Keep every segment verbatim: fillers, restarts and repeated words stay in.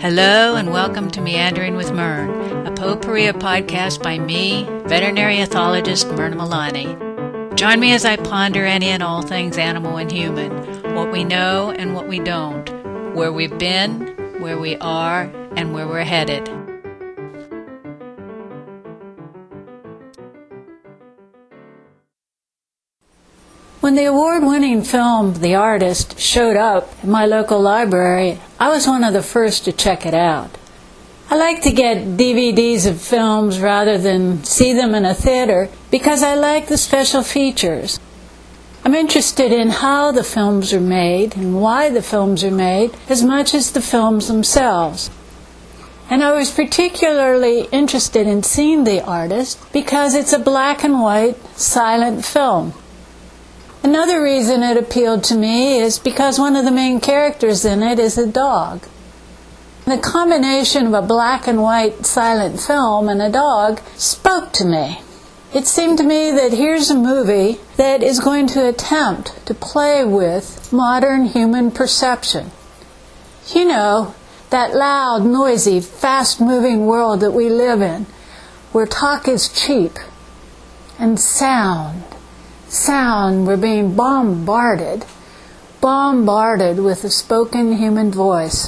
Hello and welcome to Meandering with Myrn, a potpourri podcast by me, veterinary ethologist Myrna Milani. Join me as I ponder any and all things animal and human, what we know and what we don't, where we've been, where we are, and where we're headed. When the award-winning film, The Artist, showed up in my local library, I was one of the first to check it out. I like to get D V Ds of films rather than see them in a theater because I like the special features. I'm interested in how the films are made and why the films are made as much as the films themselves. And I was particularly interested in seeing The Artist because it's a black and white silent film. Another reason it appealed to me is because one of the main characters in it is a dog. The combination of a black and white silent film and a dog spoke to me. It seemed to me that here's a movie that is going to attempt to play with modern human perception. You know, that loud, noisy, fast-moving world that we live in, where talk is cheap, and sound. Sound, we're being bombarded, bombarded with a spoken human voice.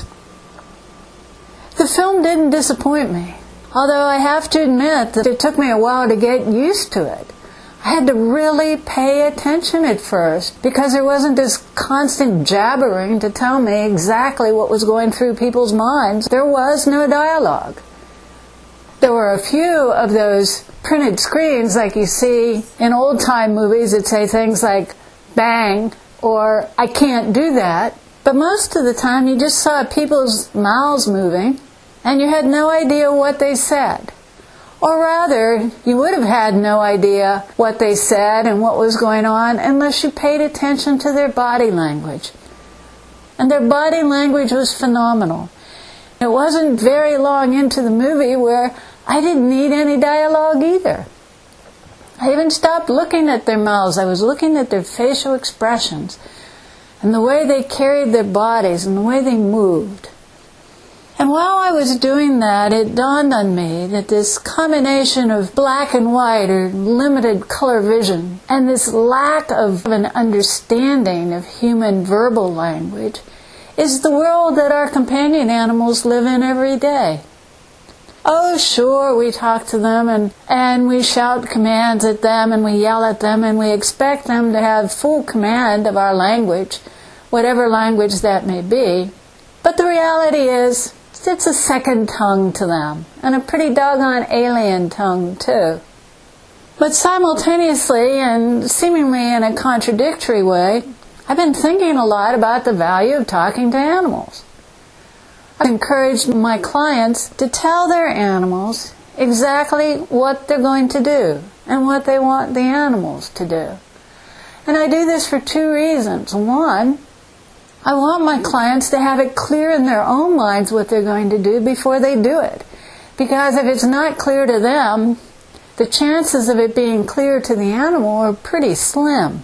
The film didn't disappoint me, although I have to admit that it took me a while to get used to it. I had to really pay attention at first because there wasn't this constant jabbering to tell me exactly what was going through people's minds. There was no dialogue. There were a few of those printed screens like you see in old-time movies that say things like, bang, or I can't do that. But most of the time you just saw people's mouths moving and you had no idea what they said. Or rather, you would have had no idea what they said and what was going on unless you paid attention to their body language. And their body language was phenomenal. It wasn't very long into the movie where I didn't need any dialogue either. I even stopped looking at their mouths. I was looking at their facial expressions and the way they carried their bodies and the way they moved. And while I was doing that, it dawned on me that this combination of black and white or limited color vision and this lack of an understanding of human verbal language is the world that our companion animals live in every day. Oh, sure, we talk to them and, and we shout commands at them and we yell at them and we expect them to have full command of our language, whatever language that may be. But the reality is, it's a second tongue to them, and a pretty doggone alien tongue, too. But simultaneously, and seemingly in a contradictory way, I've been thinking a lot about the value of talking to animals. I've encouraged my clients to tell their animals exactly what they're going to do and what they want the animals to do. And I do this for two reasons. One, I want my clients to have it clear in their own minds what they're going to do before they do it. Because if it's not clear to them, the chances of it being clear to the animal are pretty slim.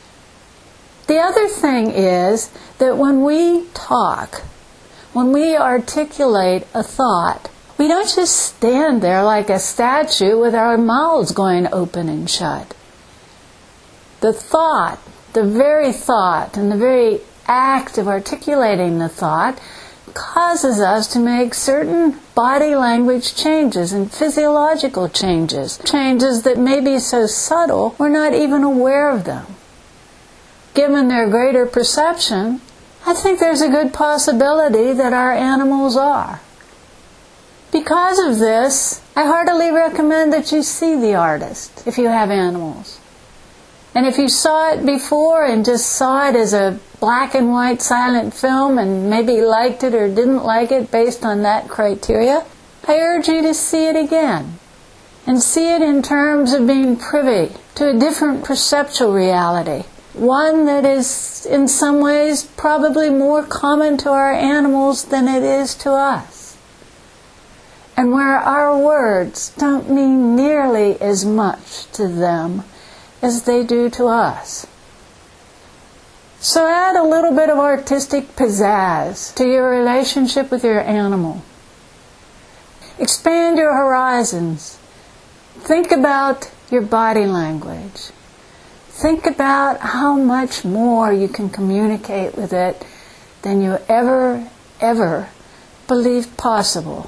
The other thing is that when we talk, when we articulate a thought, we don't just stand there like a statue with our mouths going open and shut. The thought, the very thought, and the very act of articulating the thought causes us to make certain body language changes and physiological changes, changes that may be so subtle we're not even aware of them. Given their greater perception, I think there's a good possibility that our animals are. Because of this, I heartily recommend that you see The Artist if you have animals. And if you saw it before and just saw it as a black and white silent film and maybe liked it or didn't like it based on that criteria, I urge you to see it again. And see it in terms of being privy to a different perceptual reality. One that is, in some ways, probably more common to our animals than it is to us. And where our words don't mean nearly as much to them as they do to us. So add a little bit of artistic pizzazz to your relationship with your animal. Expand your horizons. Think about your body language. Think about how much more you can communicate with it than you ever, ever believed possible.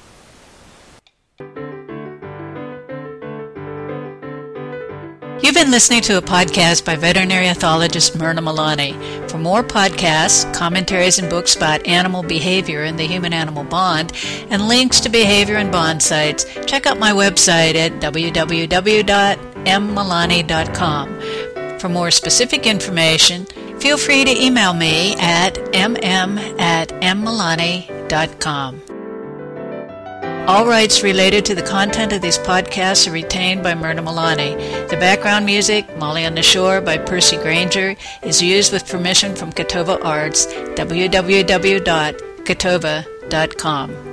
You've been listening to a podcast by veterinary ethologist Myrna Milani. For more podcasts, commentaries, and books about animal behavior and the human-animal bond, and links to behavior and bond sites, check out my website at w w w dot m milani dot com. For more specific information, feel free to email me at m m at m milani dot com. All rights related to the content of these podcasts are retained by Myrna Milani. The background music, Molly on the Shore by Percy Granger, is used with permission from Catova Arts, w w w dot catova dot com.